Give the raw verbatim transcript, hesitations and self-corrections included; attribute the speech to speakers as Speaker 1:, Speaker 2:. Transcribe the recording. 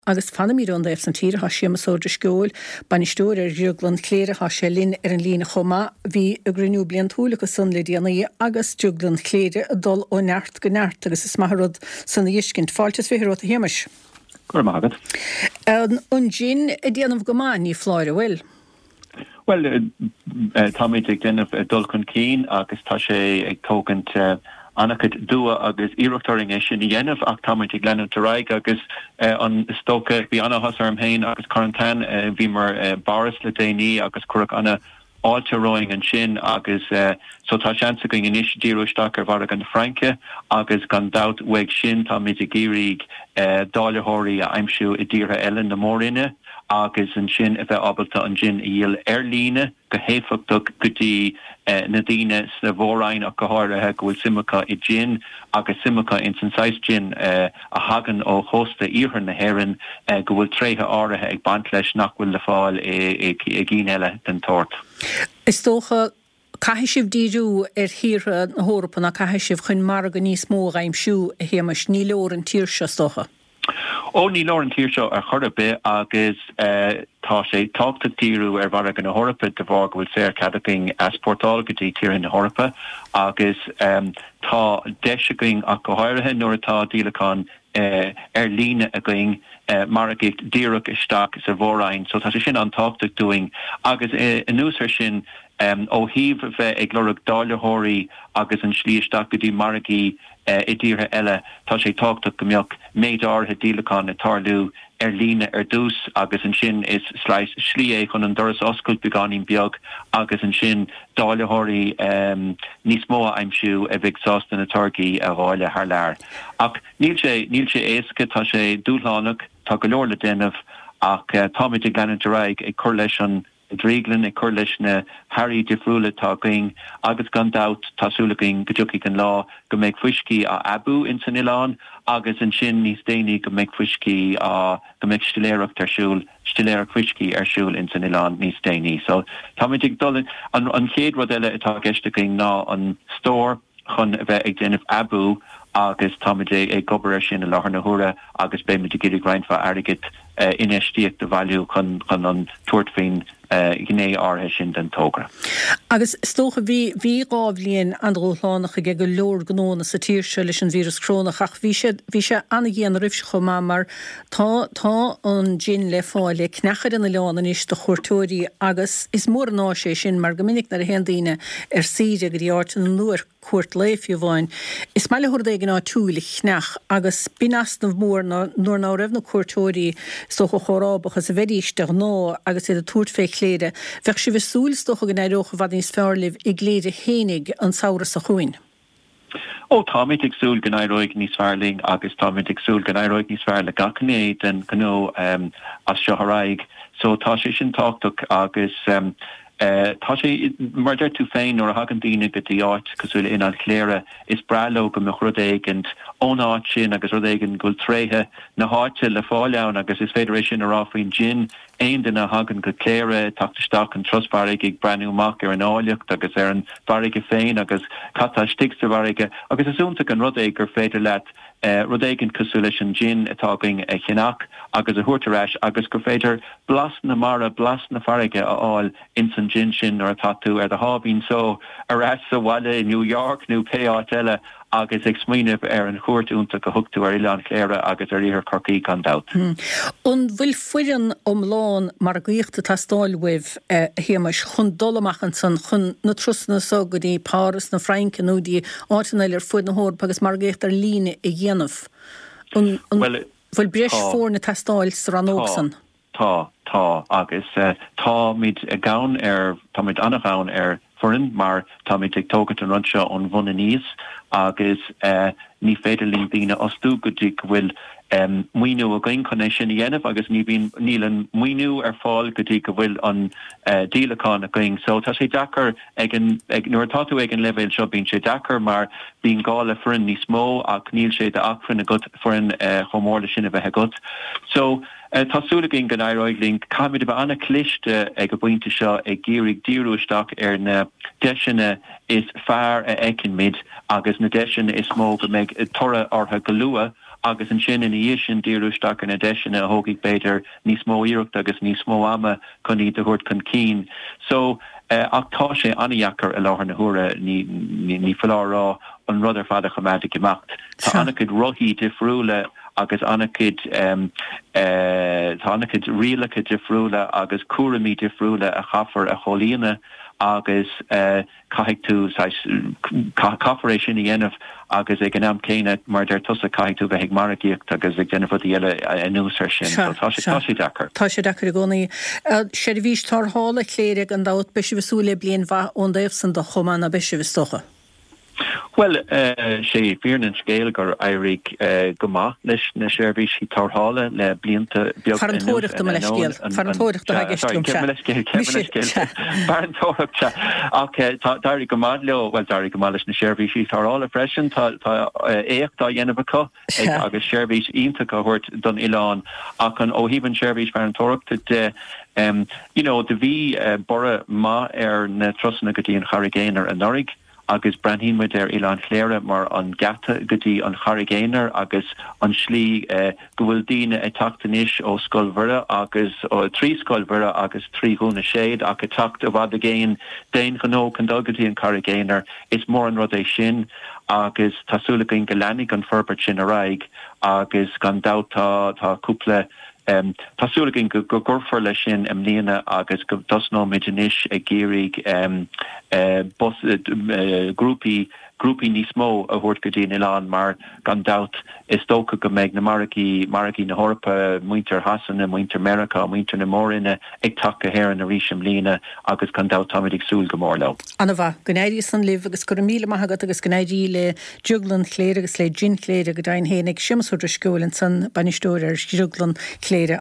Speaker 1: agus fanamí an éh san tíre has sémas ó de scóil, banistóir ar rioglan chléire has sé linn ar an lína chomá, hí a grinú blian túlacha san le díanaí agus juglan chléire a dul ó neart go neart agus is maithrod san dhiiscint fáiltas fihir ó a héimeis.
Speaker 2: Gur mágad.
Speaker 1: An gin a déanamh go má ní fláir bhfuil.
Speaker 2: Well, tá méid ag déanamh dul chun cín agus tá sé ag tógant annachad dua agus iireachtaring é sin dhéanamh ach tá méid ag lenn taráig agus an stocha bhí anna has arm héin agus quarantán bhí mar baras le déanaí agus cuireadh anna áilteróing an sin agus so tá seansa go inis díróisteach ar bhar an Franke agus gan dat weig sin tá méid ag géirig dáilethirí a aimsiú i dtíortha eile na mórinne agus an sin a bheith abalta an gin íal ar líne go héfachtach gotí na dtíine sa bhórain ach go háirithe go bhfuil simachá i gin agus simachá in san sais gin a hagan ó hósta íortha na héireann go bhfuil tréthe áirithe ag bant leis nach bhfuil le fáil i gcín eile den tort.
Speaker 1: Is tócha caiithí sibh díú ar thíre na hórappa na caiithí sibh chun mar go níos mó aimsiú a héimeis ní leor an tíir se tócha.
Speaker 2: Ó ní leor an tíir seo ar chorbe agus tá sé táchtach tíú ar bhar an na hórappa de bhar go bhfuil sé cadaping as portáil gotí tíir in na hórappa agus tá deiseging ach go háirithe nuair atá díleán ar líne a going mar a gicht díireach isteach sa bhórain, so tá sé sin an táchtach doing agus in núsar sin ó híomh bheith ag glorach dáilethirí agus an slíisteach go dtí margaí i dtíortha eile tá sé táchtach go mbeadh méid átha díleán na tarlú ar líne ar dús agus an sin is sláis slí é chun an doras oscailt beganín beag agus an sin dáilethirí níos mó aimsiú a bheith sásta na targaí a bháile thar lear. Ach níl sé níl sé éasca tá sé dúlánach tá go leor le déanamh ach tá méid ag leann raig ag chur leis an Dríglan ag chur leis na Harry defriúla tá going agus gan dat tásúlaging go dtiocigh an lá go méid fuiscí a Abu in san Ileán agus an sin níos déanaí go méid fuiscí a go méid stiléireacht arsúil stiléireach fuiscí arsúil in san Ileán níos déanaí. So tá méid ag dul an an chéad rud eile atá gceistecing ná an stór chun bheith ag déanamh Abu agus tá méid ag gobar sin a láthar na húra agus bé méid ag grindfa airgid inéistíocht de bhailiú chun chun an tuairt féin gné áthe sin den tógra.
Speaker 1: Agus stócha bhí bhí gábhlíonn an rólánacha ge go leor gnóna sa tíir se leis an vírus crónach ach bhí sé bhí sé anna ghéan rifse chomá mar tá tá an gin le fáile cnechar in na leána is do chuirtóirí agus is mór ná sé sin mar go minic na a hendaine ar síide go dtí áit an nuair cuairt léifhiú bháin. Is meile thuir é gná túla chnech agus binasnamh mór nuair ná raibh na cuairtóirí so go chorábachas a bheríisteach nó agus é a túirt fé léide. Bheith si bheith súlstocha go néireocha bhd níos fearlibh i gléide hénig an saoras a chuin.
Speaker 2: Ó tá méid ag súil go néireoigh níos fearling agus tá méid ag súil go néireoigh níos fearr le gacané den gó as seo tharaig. So tá sé sin táchtach agus um, Uh, tá sé mar deir tú féin or a hagan daoine go dtí áit cosúil in an chléire is bralo go mo rudéigent ón áit sin agus rudéigen gúil tréthe na háite le fáileann agus is féidir sin ar áfaoin gin aon den a hagan go cléire tachtasteach an trosbarige ag breanúach ar an áileacht agus ar an barige féin agus catá stigsta barige agus asúnta an rudéig gur féidir leat Uh, rudéigen cosú leis an gin atá going a chinach agus a thuirtaréis agus gur féidir blas na mara blas na farige a áil in san gin sin ar a tatú ar de hábín so arás sa bhaile in New York nó pe áit eile agus ag smaoineh ar an chuirtúnta go thugtú ar Ileán Chléire agus ar íthar Corcaigh gan dat.
Speaker 1: An bhfuil fuireann omláin mar a gíochta tastáilmh a héimeis chun dolamachchan san chun na trusna so go dtí páras na Franke nó dtí áitina ar fuid na hórpa agus mar gíocht ar líne i dhéanamh. Bhfuil breis fór na tastáil sa ranógsan.
Speaker 2: Tá tá agus tá míid a gán ar tá míid annach gán ar forin mar tá míid ag tógad an runse an bhuna níos agus uh, ní féidirlín bína osú go dtí go bhfuil um, muoinú a going conné sin dhéanamh agus ní bhín níl an muoinú ar fáil go dtí go bhfuil an uh, díleán a going. So tá sé dachar ag an ag nuair táú ag an levéil seo bín sé dachar mar bín gála forin níos mó ach níl sé de achfrin a gut forin uh, chomórla sin a bheith gut. So Uh, Tásúla gin gan airoigling caiimiid ba anna cliste ag go buinte seo ag géirig díúisteach ar na deisina is fearr a eicin mid agus na deisina is mó go méid tora ortha go lua agus an sin in dhé sin díúteach in a deisina a thógaigh beidir níos mó iireacht agus níos mó ama chun í do thuirt chun cín. So uh, ach tá sé anaíachar a láthar na húra ní, ní, ní fallárá an rud ar fada chomadic imacht. Tá annachid rothí difriúla agus annachid um, uh, tá annachid rialacha difriúla agus cuaramí difriúla a chafar a cholína agus uh, caiigh tú cafaréis sin dhéanamh agus ag an am céine mar der tusa caiigh tú bheith maragíocht agus ag déanamh fud eile núsar sin. Tá sé dachar.
Speaker 1: Tá sé dachar a gcónaí. sé bhís tar hála cléireg an dát beisi bhsúla blion bha ón daobh san do chomán a beisi bhstocha.
Speaker 2: Well, uh, sé fearnan scéal gur éirigh uh, gomá leis na seirbhís í tarthála le blianta beag
Speaker 1: Farantóireachta me le scéal. Farantóireachta ha geistúm se.
Speaker 2: Farantóireachta. Ach dairigh gomá leo, well dairigh gomá leis na seirbhís í tarthála freisin tá éachtá dhéanamh acu agus seirbhís iontacha thuirt don Ileán ach an óhíban seirbhís farantóireachta de um, you know, de bhí uh, bora má ar na trosna go dtí an charigéinar an norig agus brandhímuid ar Ileán Chléire mar an gata gotí an charigéinar agus an slí uh, go bhfuil daoine ag tachtanis ó scoilmhire agus ó trí scoilmhire agus trí húna séad ach a tacht a bhd a géin déin ganó chundal gotí an charigéinar is mór an rud é sin agus tásúla gin go leannig an forbert sin a raig agus gan dátá tá cúpla Um, Tásúla gin go gurfar lei sin am líana agus go dosná méidinis a géirigh um, uh, bus, uh, uh, grúpi grúpi níos mó a bhúirt go dtí Ileán mar gan dat is tócha go méid na maragaí maragaí na Hórpa muinter Hasan a muinter America muinter na mórinne ag take héir na ríisiam lína agus gan dat táidig súl go mór le.
Speaker 1: Anna bha, gnéirí san libh agus go míle maithagad agus gnéirí le juglan chléire agus le gin chléire go dain hénig simasúidir scoúlann san banistóir ar juglan chléire